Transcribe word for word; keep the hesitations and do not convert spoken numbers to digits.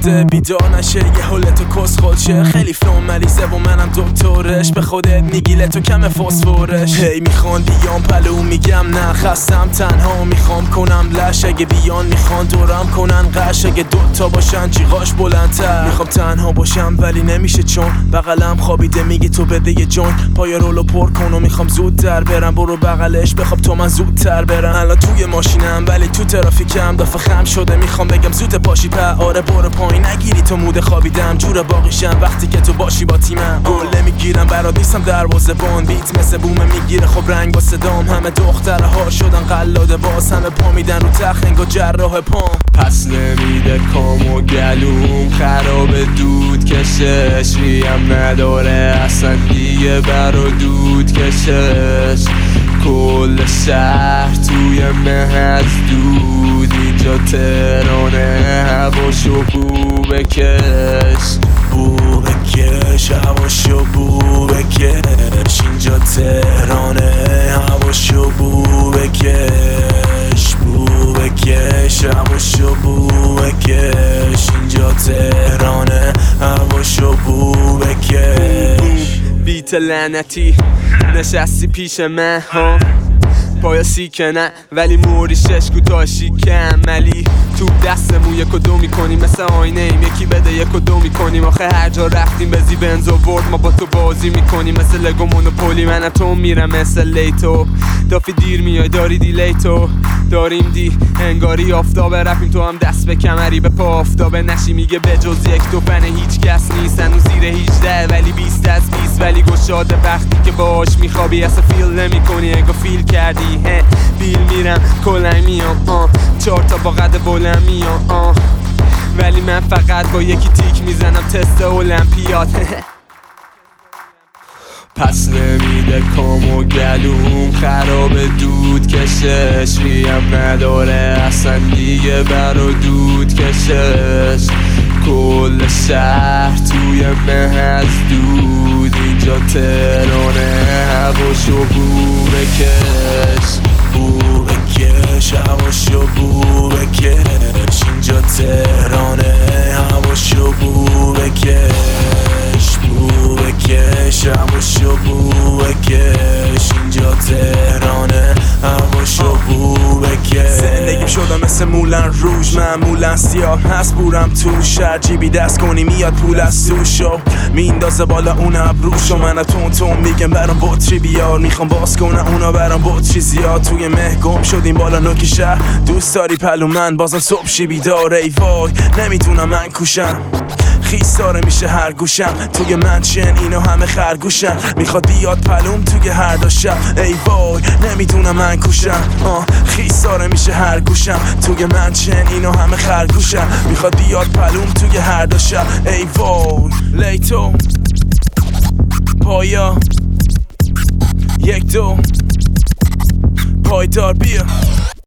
شده بیدار نشه یه حالتو کس خودشه خیلی فلوم مریضه و منم دکترش به خودت میگیله تو کم فسفورش هی میخوان بیام پلو میگم نه خستم تنها میخوام کنم لش اگه بیان میخوان دورم کنن قش اگه دوتا باشن جیغاش بلندتر میخوام تنها باشم ولی نمیشه چون بغلم خوابیده میگی تو بده یه جون پای رولو پر کن و میخوام زودتر برم برو بغلش بخواب تو من زودتر برم الان توی ماشینم ولی تو ترافیکم دافه خم شده میخوام بگم زود پاشی په آره برو پایین نگیری تو موده خوابیدم جور باقیشم وقتی که تو باشی با تیمم گله میگیرم برات نیستم دروازه بان بیت مثل بومه میگیره خب رنگ با صدام همه دختره ها شدن قلاده باز همه پا میدن رو تخت انگار جراح پام پس نمیده کام و گلوم خراب دود کشش ریم نداره اصلا دیگه برا دود کشش کل شهر توی مه از دود اینجا تهرانه هواشو بو بکش بو بکش هواشو بو بکش اینجا تهرانه هواشو بو بکش بو بکش هواشو بو بکش اینجا تهرانه هواشو بو بکش بیت لعنتی نشستی پیش من ها پایا سیکنه ولی موری شش کوتاشی کملی تو دستمون یک و دو میکنیم مثل آینه ایم یکی بده یک و دو میکنیم آخه هر جا رفتیم بزی بنز و ورد ما با تو بازی میکنیم مثل لگو مونوپولی من تو میرم مثل لیتو دافی دیر میای داری دیلی تو داریم دی انگاری آفتاب رفتیم تو هم دست به کمری به پا آفتابه نشی میگه به جز یک دو پن هیچ کس نیستن و زیر هیجده ولی بیست از بیست ولی گشاده وقتی که باش میخوابی اصلا فیل نمی کنی انگار فیل کردی هه بیل میرم کلنگ میام آه چهار تا با قد بلند میام آه ولی من فقط با یکی تیک میزنم تست المپیاد پس نمیده کام و گلوم خراب دود کشش ریم نداره اصلا دیگه برا دود کشش کل شهر توی مه از دود اینجا تهرانه هواشو بو بکش بو بکش هواشو بو بکش اینجا تهرانه هواشو بو بکش بو بکش هواشو بو بکش اینجا تهرانه هواشو بو بکش زندگیم شدم مثل مولن روژ معمولا سیاه هست بورم تو شهر جیبی دست کنی میاد پول از سوشو میندازه بالا اون ابروشو من تون تون میگم برام بطری بیار میخوام باز کنم اونا برام بطری زیاد توی مه گم شدیم بالا نوک شهر دوست داری پلو من بازم صبح شی بیدار ای وای نمیتونم من کوشم خیس داره میشه هر گوشم توی منشن اینو همه خرگوشم میخواد بیاد پلوم توی هر دو شب ای وای نمیدونم من کوشم آه خیس داره میشه هر گوشم توی منشن اینو همه خرگوشم میخواد بیاد پلوم توی هر دو شب ای وای لیتو پایا یک دو پایدار بیا